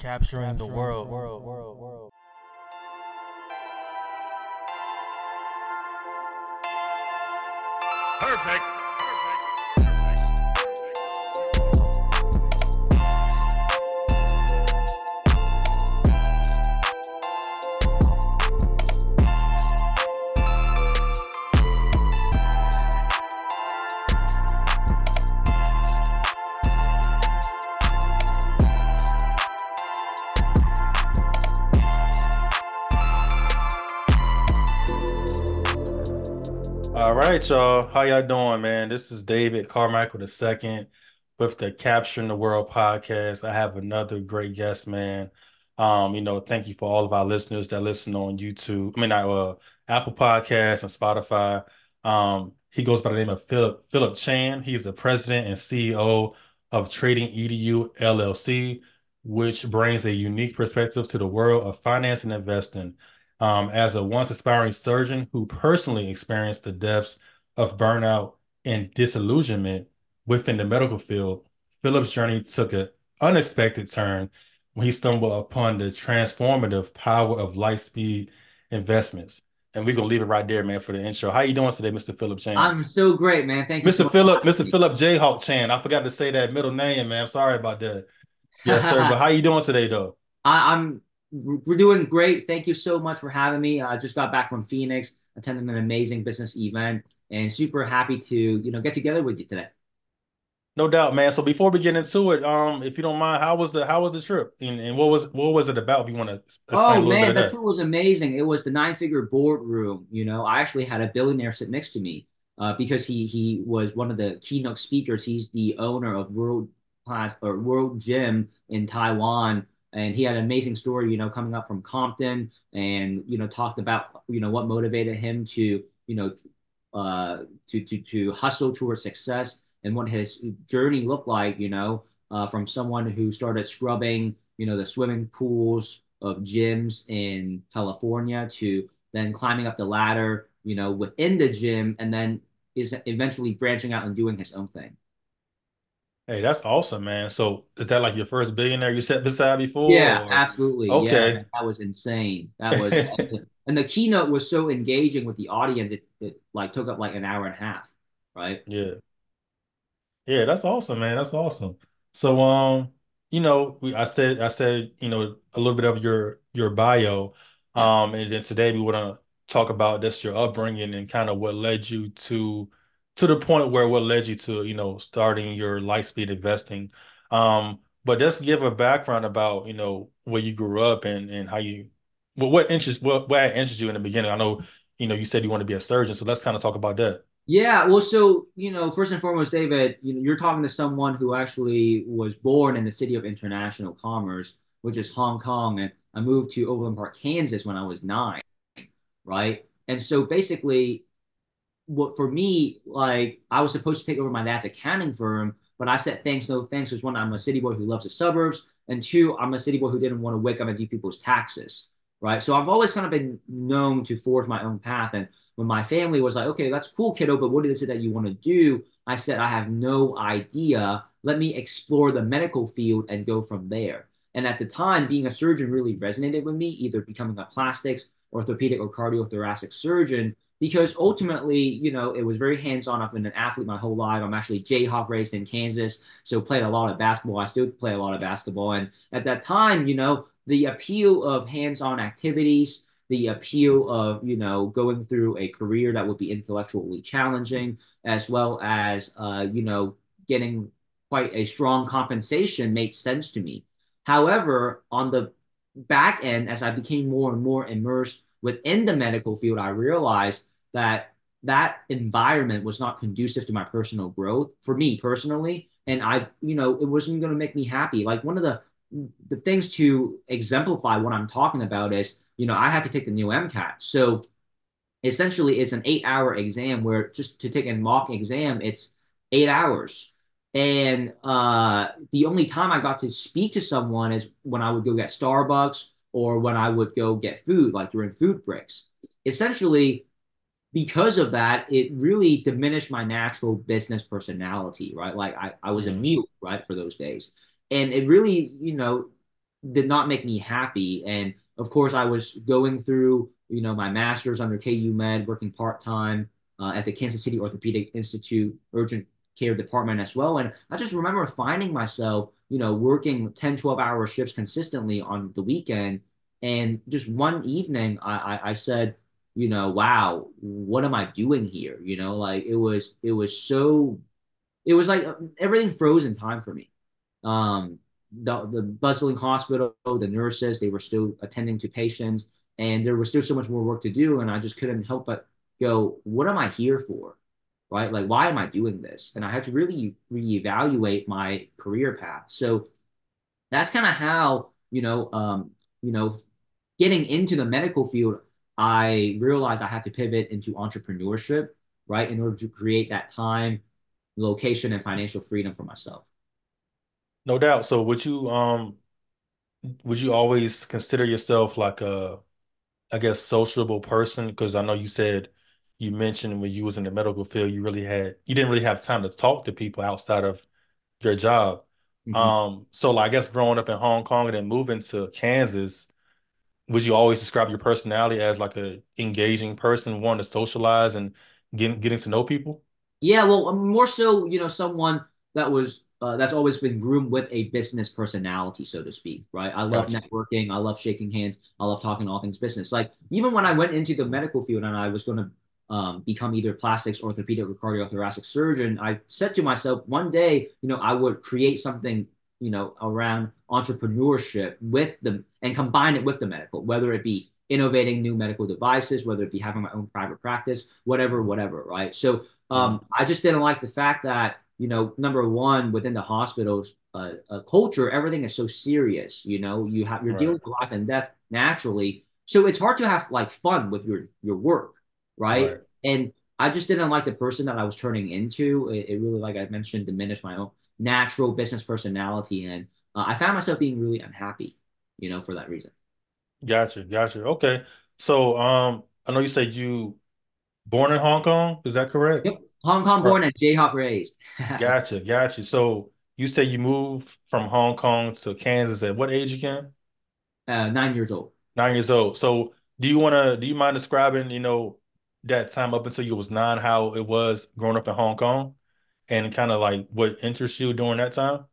Capturing the world. Perfect. All right, y'all. How y'all doing, man? This is David Carmichael II with the Capturing the World podcast. I have another great guest, man. Thank you for all of our listeners that listen on YouTube. Apple Podcasts and Spotify. He goes by the name of Philip Chan. He's the president and CEO of Trading EDU LLC, which brings a unique perspective to the world of finance and investing. As a once aspiring surgeon who personally experienced the depths of burnout and disillusionment within the medical field, Philip's journey took an unexpected turn when he stumbled upon the transformative power of light speed investments. And we're gonna leave it right there, man, for the intro. How you doing today, Mr. Philip Chan? I'm so great, man. Thank you so Mr. much for Philip, having Mr. me. Philip J. Hawk Chan. I forgot to say that middle name, man. I'm sorry about that. Yes, sir. But how you doing today, though? I'm we're doing great. Thank you so much for having me. I just got back from Phoenix, attending an amazing business event, and super happy to, get together with you today. No doubt, man. So before we get into it, if you don't mind, how was the trip, and what was it about? If you want to explain a Oh little bit man, of that that. tour was amazing. It was the nine-figure boardroom. I actually had a billionaire sit next to me, because he was one of the keynote speakers. He's the owner of World Class or World Gym in Taiwan, and he had an amazing story. Coming up from Compton, and talked about what motivated him to to hustle towards success and what his journey looked like. From someone who started scrubbing the swimming pools of gyms in California to then climbing up the ladder, within the gym, and then is eventually branching out and doing his own thing. Hey, that's awesome, man. So is that like your first billionaire you sat beside Yeah, before, absolutely. or Yeah, okay? man, that was insane. That was, and the keynote was so engaging with the audience. It like took up like an hour and a half, right? Yeah. Yeah, that's awesome, man. That's awesome. So, I said, a little bit of your bio, Yeah. and then today we want to talk about just your upbringing and kind of what led you to the point where what led you to, starting your Lightspeed investing. But just give a background about, where you grew up and how you, what had interested you in the beginning. I know, you said you want to be a surgeon, so let's kind of talk about that. Yeah, well, so, first and foremost, David, you're talking to someone who actually was born in the city of international commerce, which is Hong Kong, and I moved to Overland Park, Kansas when I was 9, right? And so basically, what for me, like I was supposed to take over my dad's accounting firm, but I said thanks, no thanks, because one, I'm a city boy who loves the suburbs, and two, I'm a city boy who didn't want to wake up and do people's taxes, right? So I've always kind of been known to forge my own path. And when my family was like, okay, that's cool, kiddo, but what is it that you want to do? I said, I have no idea. Let me explore the medical field and go from there. And at the time, being a surgeon really resonated with me, either becoming a plastics, orthopedic, or cardiothoracic surgeon, because ultimately, it was very hands-on. I've been an athlete my whole life. I'm actually Jayhawk raised in Kansas, so played a lot of basketball. I still play a lot of basketball. And at that time, the appeal of hands-on activities, the appeal of, going through a career that would be intellectually challenging, as well as, getting quite a strong compensation made sense to me. However, on the back end, as I became more and more immersed within the medical field, I realized that that environment was not conducive to my personal growth for me personally. And it wasn't going to make me happy. Like one of the things to exemplify what I'm talking about is, I had to take the new MCAT. So essentially it's an 8-hour exam where just to take a mock exam, it's 8 hours. And the only time I got to speak to someone is when I would go get Starbucks or when I would go get food, like during food breaks. Essentially, because of that, it really diminished my natural business personality, right? Like I was a Mm. mute, right, for those days. And it really, did not make me happy. And of course, I was going through, my master's under KU Med, working part time at the Kansas City Orthopedic Institute urgent care department as well. And I just remember finding myself, working 10, 12-hour shifts consistently on the weekend. And just one evening, I said, wow, what am I doing here? Like it was like everything froze in time for me. Um, the bustling hospital, the nurses, they were still attending to patients, and there was still so much more work to do. And I just couldn't help but go, what am I here for? Right? Like, why am I doing this? And I had to really reevaluate my career path. So that's kind of how, you know, getting into the medical field, I realized I had to pivot into entrepreneurship, right, in order to create that time, location, and financial freedom for myself. No doubt. So would you always consider yourself like a, I guess, sociable person? Because I know you said you mentioned when you was in the medical field, you didn't really have time to talk to people outside of your job. Mhm. So like, I guess growing up in Hong Kong and then moving to Kansas, would you always describe your personality as like a engaging person, wanting to socialize and getting to know people? Yeah, well, more so, someone that's always been groomed with a business personality, so to speak, right? I love Gotcha. networking, I love shaking hands, I love talking all things business. Like even when I went into the medical field and I was going to become either plastics, orthopedic, or cardiothoracic surgeon, I said to myself one day, I would create something, around entrepreneurship with them and combine it with the medical, whether it be innovating new medical devices, whether it be having my own private practice, whatever, right? So Mhm. I just didn't like the fact that, number one, within the hospitals culture, everything is so serious. You're dealing Right. with life and death naturally, so it's hard to have like fun with your work, right? Right. And I just didn't like the person that I was turning into. It really, like I mentioned, diminished my own natural business personality, and I found myself being really unhappy, for that reason. Gotcha. Gotcha. Okay. So, I know you said you born in Hong Kong. Is that correct? Yep, Hong Kong Right. born and Jayhawk raised. Gotcha. Gotcha. So you say you moved from Hong Kong to Kansas at what age again? 9 years old. 9 years old. So do you mind describing, that time up until you was nine, how it was growing up in Hong Kong and kind of like what interests you during that time?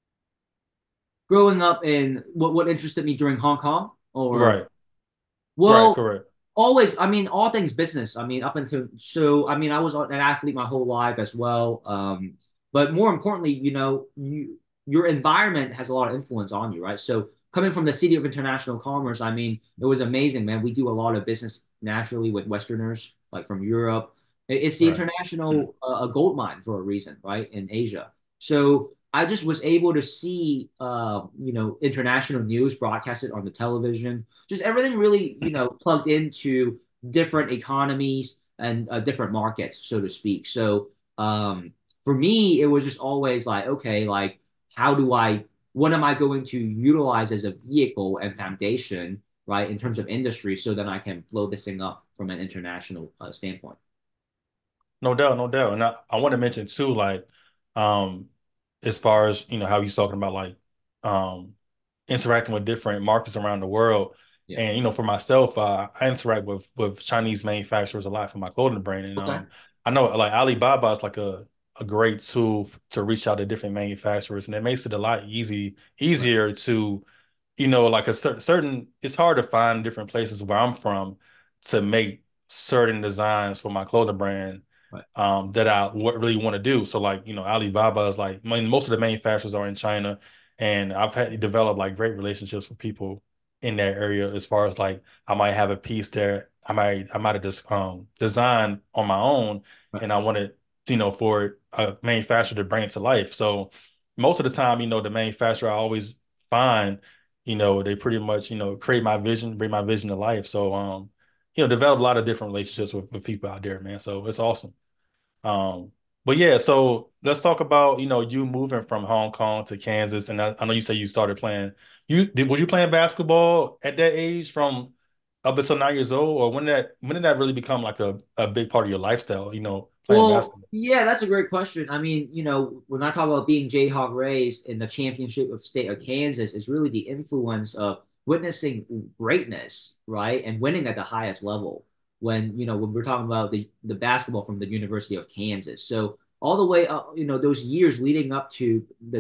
Growing up in what interested me during Hong Kong, or Right. Right. well, Correct. always, I mean, all things business. I mean, up until so, I mean, I was an athlete my whole life as well. But more importantly, your environment has a lot of influence on you, right? So coming from the city of international commerce, I mean, it was amazing, man. We do a lot of business naturally with Westerners, like from Europe. It's the Right. international gold mine for a reason, right? In Asia. So I just was able to see, international news broadcasted on the television, just everything really, plugged into different economies and different markets, so to speak. So for me, it was just always like, okay, like how do I, what am I going to utilize as a vehicle and foundation, right, in terms of industry, so that I can blow this thing up from an international standpoint. No doubt, no doubt. And I want to mention too, like, um, as far as, how you're talking about like interacting with different markets around the world. Yeah. And, for myself, I interact with Chinese manufacturers a lot for my clothing brand. And Okay. I know like Alibaba is like a great tool to reach out to different manufacturers, and it makes it a lot Right. easier to, like a certain, it's hard to find different places where I'm from to make certain designs for my clothing brand Right. that I really want to do. So like, Alibaba is like, I mean, most of the manufacturers are in China, and I've had developed like great relationships with people in that area as far as like I might have a piece there I might have just designed on my own, Right. and I wanted, for a manufacturer to bring it to life. So most of the time, the manufacturer I always find, they pretty much, create my vision, bring my vision to life. So develop a lot of different relationships with people out there, man. So it's awesome. Um, but yeah, so let's talk about, you moving from Hong Kong to Kansas. And I know you say you started playing. Were you playing basketball at that age from up until 9 years old? Or when did that really become like a big part of your lifestyle, playing Well, basketball? yeah, that's a great question. I mean, when I talk about being Jayhawk raised in the championship of state of Kansas, it's really the influence of witnessing greatness, right? And winning at the highest level. When we're talking about the basketball from the University of Kansas. So all the way up, those years leading up to the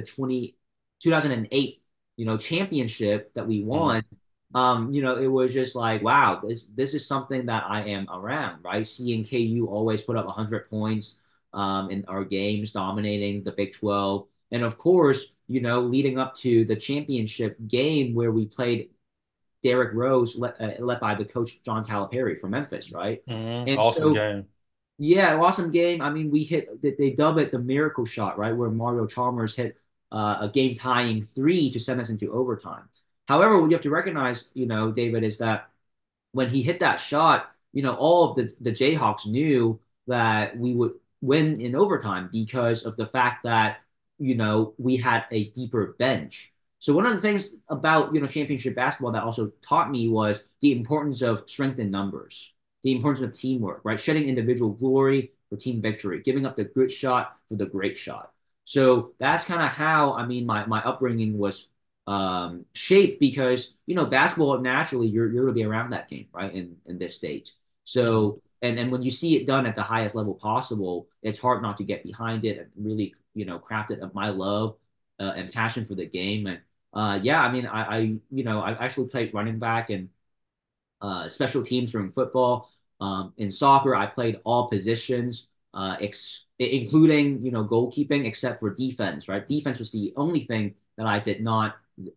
2008, championship that we Mm-hmm. won, it was just like, wow, this is something that I am around, right? Seeing KU always put up 100 points in our games, dominating the Big 12. And of course, leading up to the championship game where we played Derrick Rose, led by the coach John Calipari from Memphis, right? Mm-hmm. And Awesome so, game. yeah, awesome game. I mean, they dub it the miracle shot, right? Where Mario Chalmers hit a game tying three to send us into overtime. However, what you have to recognize, David, is that when he hit that shot, all of the Jayhawks knew that we would win in overtime because of the fact that, we had a deeper bench. So one of the things about, championship basketball that also taught me was the importance of strength in numbers, the importance of teamwork, right? Shedding individual glory for team victory, giving up the good shot for the great shot. So that's kind of how, I mean, my upbringing was shaped because basketball naturally you're going to be around that game, right, in this state. Mm-hmm. So and when you see it done at the highest level possible, it's hard not to get behind it and really craft it of my love and passion for the game. And yeah, I mean, I actually played running back and special teams during football. In soccer, I played all positions, including goalkeeping, except for defense. Right, defense was the only thing that I did not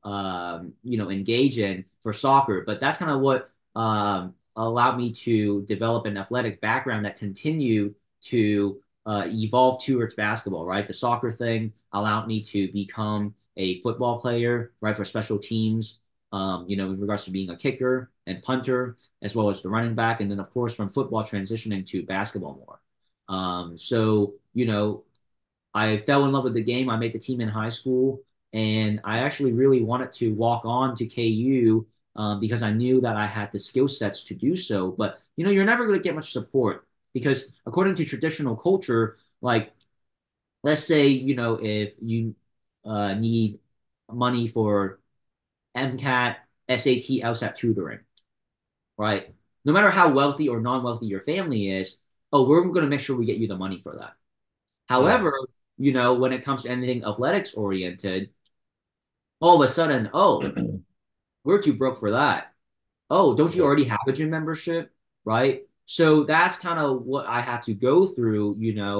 engage in for soccer. But that's kind of what allowed me to develop an athletic background that continued to evolve towards basketball. Right, the soccer thing allowed me to become a football player, right, for special teams. In regards to being a kicker and punter, as well as the running back, and then of course from football transitioning to basketball more. So I fell in love with the game. I made the team in high school, and I actually really wanted to walk on to KU because I knew that I had the skill sets to do so. But you're never going to get much support because according to traditional culture, like let's say if you need money for MCAT, SAT, LSAT tutoring, right? No matter how wealthy or non-wealthy your family is, oh, we're going to make sure we get you the money for that. Right. However, when it comes to anything athletics oriented, all of a sudden, oh, we're too broke for that. Oh, don't you Yep. already have a gym membership? Right. So that's kind of what I had to go through,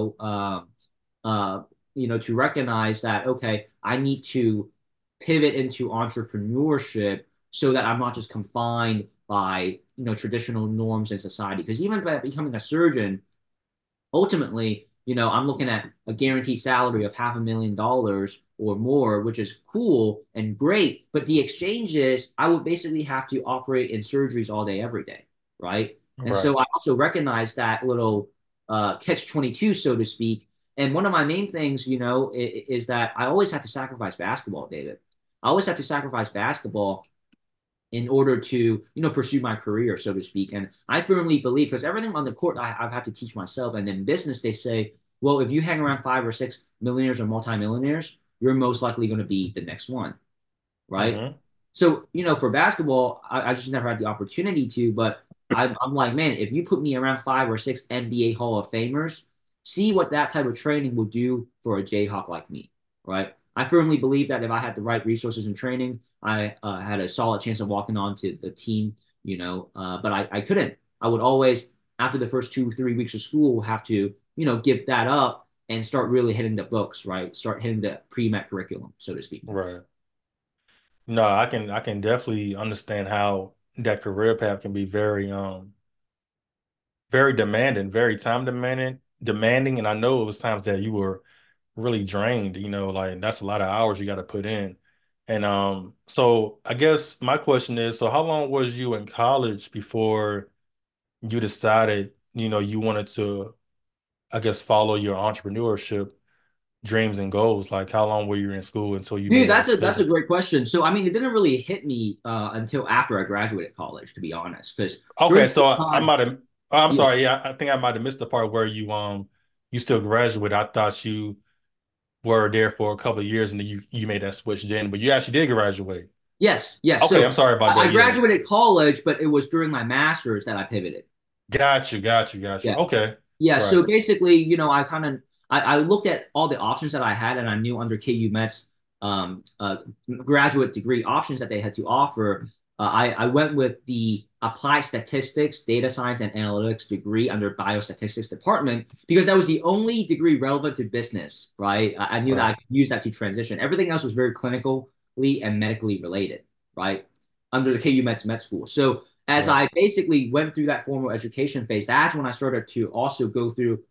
uh, to recognize that, okay, I need to pivot into entrepreneurship so that I'm not just confined by, traditional norms in society. Because even by becoming a surgeon, ultimately, I'm looking at a guaranteed salary of $500,000 or more, which is cool and great. But the exchange is I would basically have to operate in surgeries all day, every day, right? And Right. so I also recognize that little catch 22, so to speak. And one of my main things, is that I always have to sacrifice basketball, David. I always have to sacrifice basketball in order to pursue my career, so to speak. And I firmly believe because everything on the court I've had to teach myself. And in business, they say, well, if you hang around five or six millionaires or multimillionaires, you're most likely going to be the next one, right? Mm-hmm. So, for basketball, I just never had the opportunity to, but I'm like, man, if you put me around five or six NBA Hall of Famers, see what that type of training will do for a Jayhawk like me, right? I firmly believe that if I had the right resources and training, I had a solid chance of walking onto the team, but I couldn't. I would always, after the first 2, 3 weeks of school, have to, give that up and start really hitting the books, right? Start hitting the pre-med curriculum, so to speak. Right. No, I can definitely understand how that career path can be very demanding, very time demanding. And I know it was times that you were really drained, like that's a lot of hours you got to put in. And so I guess my question is, so how long was you in college before you decided, you wanted to, I guess, follow your entrepreneurship dreams and goals? Like how long were you in school until you made Dude, that that's a decision? great question. So, I mean, it didn't really hit me until after I graduated college, to be honest. Because Okay, during so the I time, might have, I'm yeah, sorry, yeah, I think I might have missed the part where you you still graduated. I thought you were there for a couple of years and then you made that switch then, but you actually did graduate. Yes, yes. Okay, So I'm sorry about I that. Yeah. graduated college, but it was during my master's that I pivoted. Got you, got you, got you. Yeah. Okay. Yeah, so Right. basically, I looked at all the options that I had, and I knew under KU Met's um, uh, graduate degree options that they had to offer. I went with the applied statistics, data science, and analytics degree under biostatistics department because that was the only degree relevant to business, right? I knew that I Right. could use that to transition. Everything else was very clinically and medically related, right? Under the KU Met's med school. So as Right. I basically went through that formal education phase, that's when I started to also go through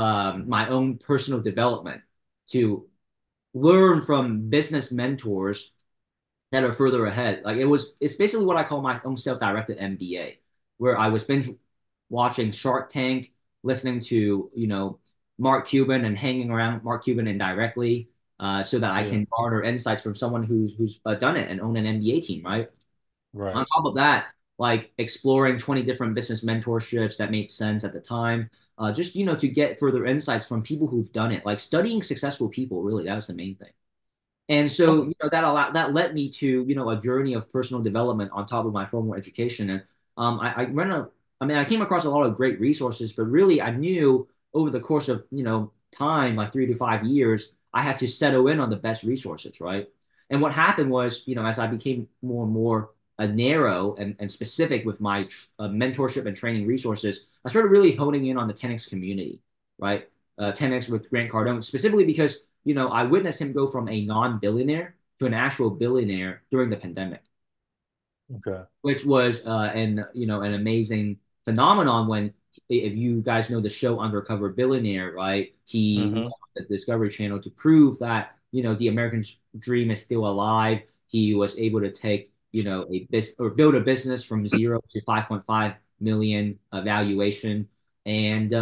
my own personal development to learn from business mentors that are further ahead. It's basically what I call my own self-directed MBA, where I was binge watching Shark Tank, listening to, Mark Cuban and hanging around Mark Cuban indirectly, so that I Yeah. can garner insights from someone who's done it and own an MBA team, right? On Right. top of that, like exploring 20 different business mentorships that made sense at the time, just, to get further insights from people who've done it, like studying successful people, really, that was the main thing. And so, Okay. that led me to, a journey of personal development on top of my formal education. And I ran a, I mean, I came across a lot of great resources, but really I knew over the course of, time, like 3 to 5 years, I had to settle in on the best resources, right? And what happened was, as I became more and more narrow and specific with my mentorship and training resources, I started really honing in on the 10X community, right? 10X with Grant Cardone, specifically because I witnessed him go from a non-billionaire to an actual billionaire during the pandemic, Okay. which was an amazing phenomenon when, if you guys know the show Undercover Billionaire, right? He went Mm-hmm. on the Discovery Channel to prove that the American dream is still alive. He was able to take a business or build a business from zero to 5.5 million valuation, and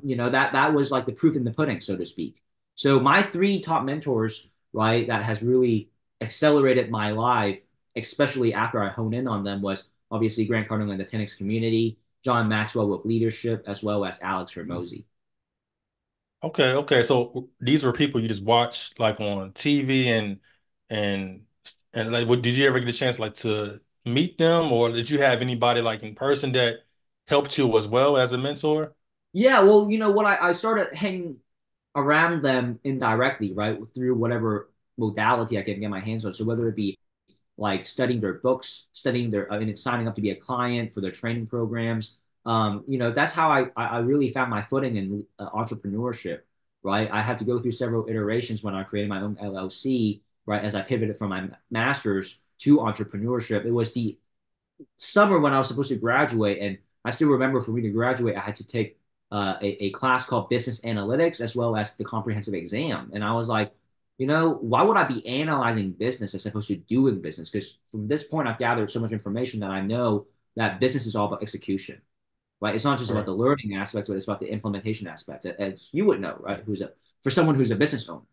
that was like the proof in the pudding, so to speak. So my three top mentors, right, that has really accelerated my life, especially after I hone in on them, was obviously Grant Cardone and the 10X community, John Maxwell with leadership, as well as Alex Hermosi. Okay, okay. So these were people you just watched like on TV and and like what did you ever get a chance like to meet them or did you have anybody like in person that helped you as well as a mentor? Yeah, well, what I started hanging around them indirectly, right, through whatever modality I can get my hands on. So whether it be like studying their books, studying signing up to be a client for their training programs. That's how I really found my footing in entrepreneurship, right? I had to go through several iterations when I created my own LLC, right? As I pivoted from my master's to entrepreneurship. It was the summer when I was supposed to graduate, and I still remember for me to graduate, I had to take a class called business analytics as well as the comprehensive exam. And I was like, why would I be analyzing business as opposed to doing business? Because from this point, I've gathered so much information that I know that business is all about execution, right? It's not just about Right, the learning aspect, but it's about the implementation aspect, as you would know, right? For someone who's a business owner.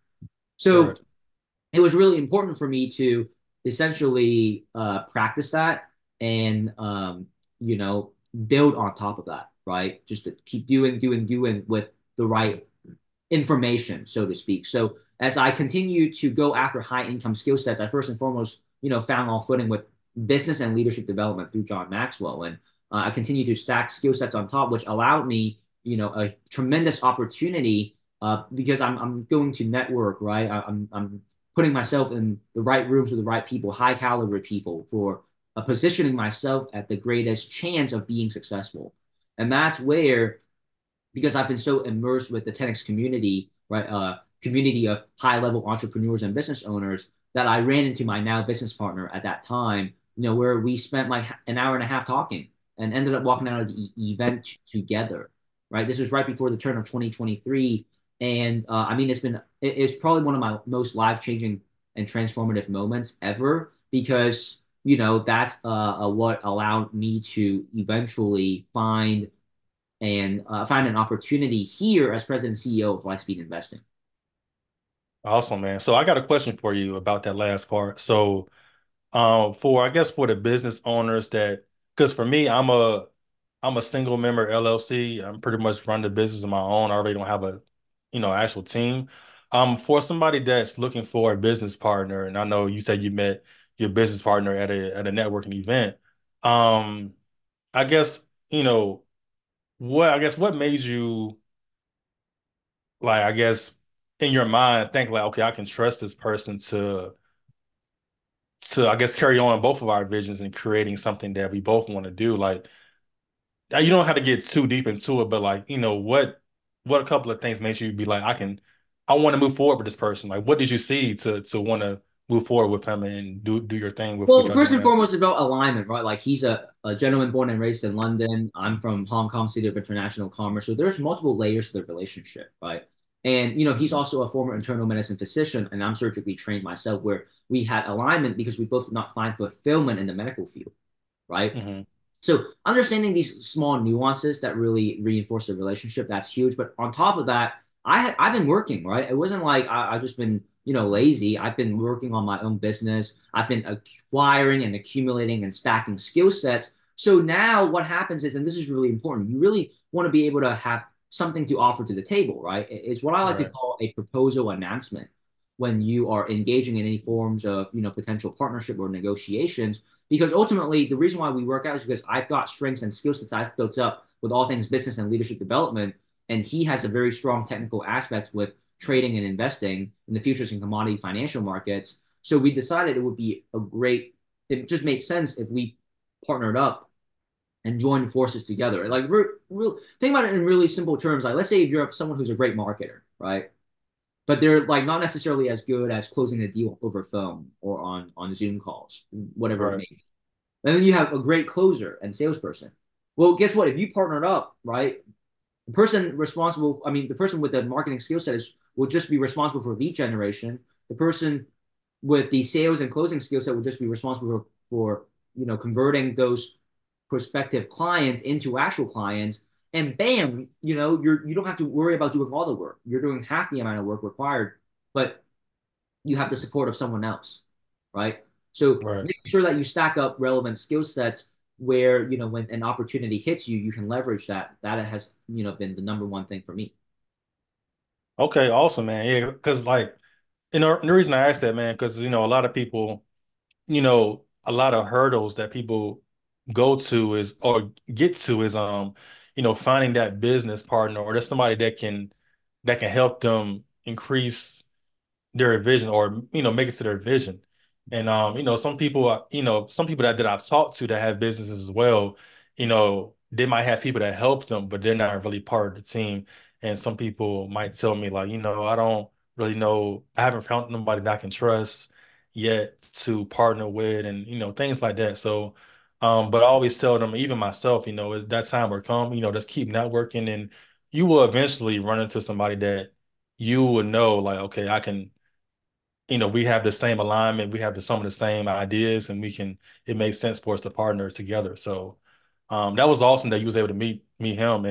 So right. it was really important for me to essentially practice that and you know build on top of that, right? Just to keep doing with the right information, so to speak. So as I continue to go after high income skill sets, I first and foremost, found all footing with business and leadership development through John Maxwell, and I continue to stack skill sets on top, which allowed me, a tremendous opportunity because I'm going to network, right? I'm putting myself in the right rooms with the right people, high caliber people, for positioning myself at the greatest chance of being successful. And that's where, because I've been so immersed with the 10X community, right? Community of high level entrepreneurs and business owners, that I ran into my now business partner at that time, where we spent like an hour and a half talking and ended up walking out of the event together, right? This was right before the turn of 2023. And I mean, it's probably one of my most life changing and transformative moments ever because, that's what allowed me to eventually find an opportunity here as president and CEO of Lightspeed Investing. Awesome, man. So I got a question for you about that last part. So for I guess for the business owners that because for me I'm a single member LLC. I'm pretty much run the business on my own. I already don't have actual team. For somebody that's looking for a business partner, and I know you said you met your business partner at a networking event. Um, I guess, what made you like, I guess, in your mind think like, okay, I can trust this person to I guess carry on both of our visions and creating something that we both want to do. Like, you don't have to get too deep into it, but like, what a couple of things made you be like, I want to move forward with this person. Like, what did you see to want to move forward with him and do your thing with what Well, y'all first doing and now? foremost, about alignment, right? Like he's a gentleman born and raised in London. I'm from Hong Kong, City of International Commerce. So there's multiple layers to the relationship, right? And he's also a former internal medicine physician, and I'm surgically trained myself, where we had alignment because we both did not find fulfillment in the medical field, right? Hmm. So understanding these small nuances that really reinforce the relationship, that's huge. But on top of that, I've been working, right? It wasn't like I've just been, lazy. I've been working on my own business. I've been acquiring and accumulating and stacking skill sets. So now what happens is, and this is really important, you really want to be able to have something to offer to the table, right? It's what I like to Right. call a proposal announcement when you are engaging in any forms of, potential partnership or negotiations, because ultimately the reason why we work out is because I've got strengths and skill sets I've built up with all things business and leadership development, and he has a very strong technical aspect with trading and investing in the futures and commodity financial markets. So we decided it would be it just made sense if we partnered up and joined forces together. Like, think about it in really simple terms. Like, let's say if you're someone who's a great marketer, right? But they're like not necessarily as good as closing a deal over phone or on Zoom calls, whatever it Right. may be. And then you have a great closer and salesperson. Well, guess what? If you partnered up, right, the person with the marketing skill set will just be responsible for lead generation. The person with the sales and closing skill set will just be responsible for converting those prospective clients into actual clients. And bam, you don't have to worry about doing all the work. You're doing half the amount of work required, but you have the support of someone else, right? So Right. make sure that you stack up relevant skill sets where, when an opportunity hits you, you can leverage that. That has, been the number one thing for me. Okay, awesome, man. Yeah, because like, the reason I asked that, man, because a lot of people, a lot of hurdles that people go to is or get to is finding that business partner or just somebody that can help them increase their vision or make it to their vision. And some people that I've talked to that have businesses as well, they might have people that help them, but they're not really part of the team. And some people might tell me like, I don't really know, I haven't found nobody that I can trust yet to partner with and things like that. So but I always tell them, even myself, as that time will come, just keep networking and you will eventually run into somebody that you will know like, okay, I can we have the same alignment, we have some of the same ideas, and it makes sense for us to partner together. So that was awesome that you was able to meet him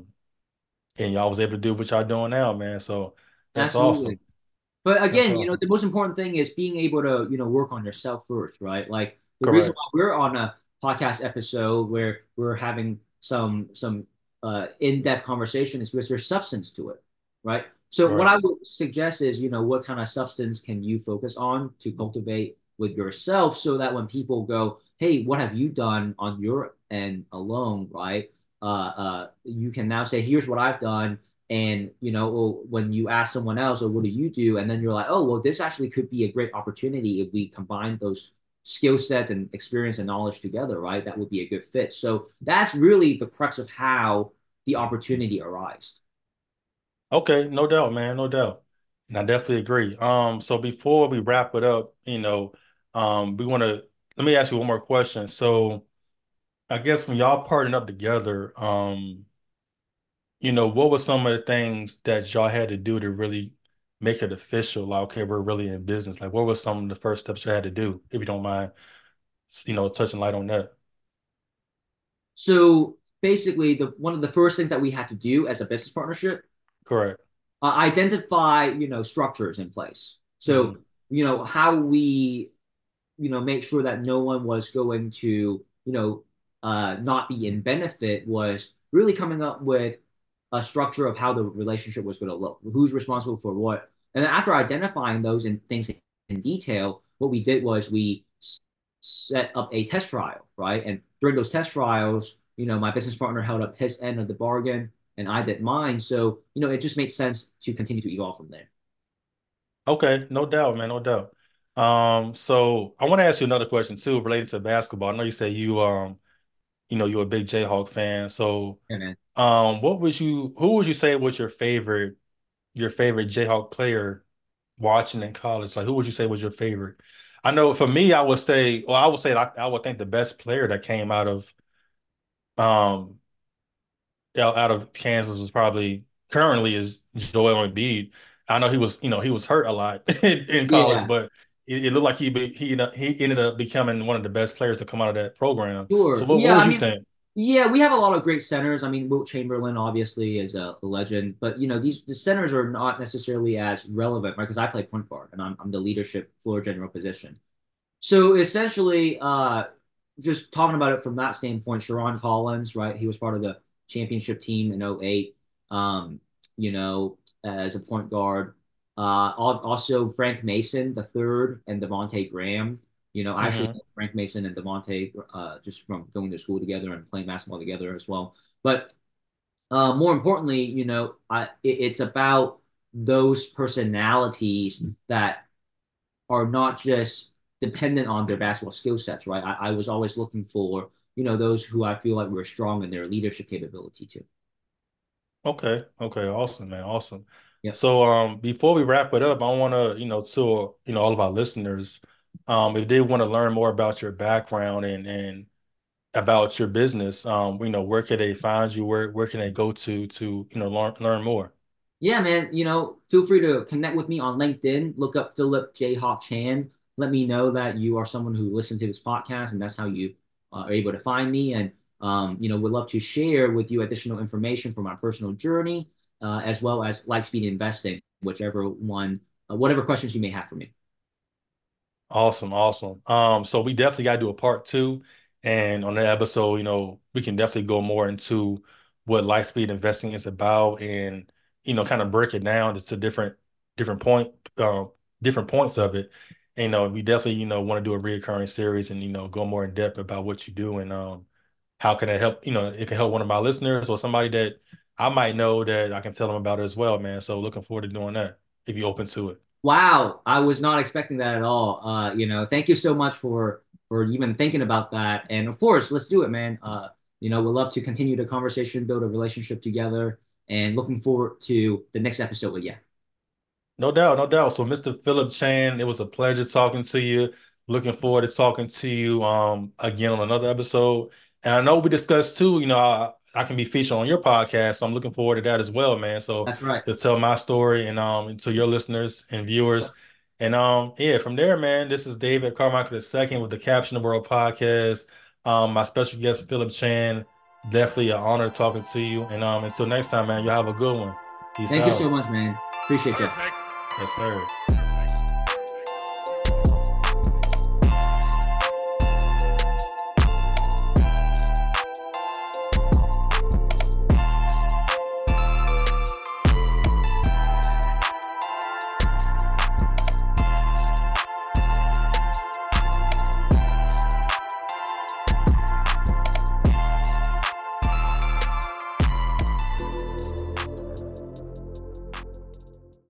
and y'all was able to do what y'all doing now, man. So that's Absolutely. awesome. But That's again, awesome. the most important thing is being able to, work on yourself first, right? Like the reason Correct. why we're on a podcast episode where we're having some in-depth conversation is because there's substance to it, right? So what Right. I would suggest is, what kind of substance can you focus on to cultivate with yourself so that when people go, hey, what have you done on your end alone, right? You can now say, here's what I've done, and well, when you ask someone else, or what do you do, and then you're like, oh well, this actually could be a great opportunity if we combine those skill sets and experience and knowledge together, right? That would be a good fit. So that's really the crux of how the opportunity arises. Okay, no doubt, man, no doubt. And I definitely agree. So before we wrap it up, we want to let me ask you one more question. So I guess when y'all partnered up together, what were some of the things that y'all had to do to really make it official? Like, okay, we're really in business. Like, what were some of the first steps you had to do, if you don't mind, touching light on that? So basically, the one of the first things that we had to do as a business partnership, Correct. identify structures in place. So Hmm. how we make sure that no one was going to not be in benefit was really coming up with a structure of how the relationship was going to look, who's responsible for what. And then after identifying those and things in detail, what we did was we set up a test trial, right? And during those test trials, my business partner held up his end of the bargain and I did mine. So, it just makes sense to continue to evolve from there. Okay, no doubt, man, no doubt. So I want to ask you another question too, related to basketball. I know you say you're a big Jayhawk fan. So, Yeah, man. who would you say was your favorite Jayhawk player watching in college? Like, who would you say was your favorite? I know for me, I would say I would think the best player that came um out of Kansas was probably currently is Joel Embiid. I know he was hurt a lot in college, Yeah, but it looked like he ended up becoming one of the best players to come out of that program. So sure. what Yeah, would I you mean, think? yeah, we have a lot of great centers. I mean, Wilt Chamberlain obviously is a legend, but these the centers are not necessarily as relevant, right? Because I play point guard and I'm the leadership floor general position. So essentially, just talking about it from that standpoint, Sharon Collins, right? He was part of the championship team in '08. Um, as a point guard. Also Frank Mason, the third, and Devontae Graham. I actually Hmm. know Frank Mason and Devontae just from going to school together and playing basketball together as well. But more importantly, it's about those personalities that are not just dependent on their basketball skill sets, right? I was always looking for, those who I feel like were strong in their leadership capability too. Okay. Okay. Awesome, man. Awesome. Yep. So, before we wrap it up, I want to, to, all of our listeners, if they want to learn more about your background and about your business, where can they find you? Where can they go to, learn more? Yeah, man, feel free to connect with me on LinkedIn. Look up Philip J. Hawk Chan. Let me know that you are someone who listened to this podcast, and that's how you are able to find me. And would love to share with you additional information from my personal journey, as well as Lightspeed Investing, whatever questions you may have for me. Awesome, awesome. So we definitely got to do a part two, and on that episode, we can definitely go more into what Lightspeed investing is about, and kind of break it down to different point, uh, different points of it. And, we definitely, want to do a reoccurring series and go more in depth about what you do and how can it help. It can help one of my listeners or somebody that I might know that I can tell them about it as well, man. So looking forward to doing that if you're open to it. Wow, I was not expecting that at all. Thank you so much for even thinking about that. And of course, let's do it, man. We'd love to continue the conversation, build a relationship together, and looking forward to the next episode with you. No doubt, no doubt. So, Mr. Philip Chan, it was a pleasure talking to you. Looking forward to talking to you again on another episode. And I know we discussed too, I can be featured on your podcast, so I'm looking forward to that as well, man. So That's right. to tell my story and to your listeners and viewers. And yeah, from there, man, this is David Carmichael II with the Caption the World podcast. My special guest, Philip Chan. Definitely an honor talking to you. And until next time, man, you have a good one. Peace Thank you so out. much, man. Appreciate you. Yes, sir.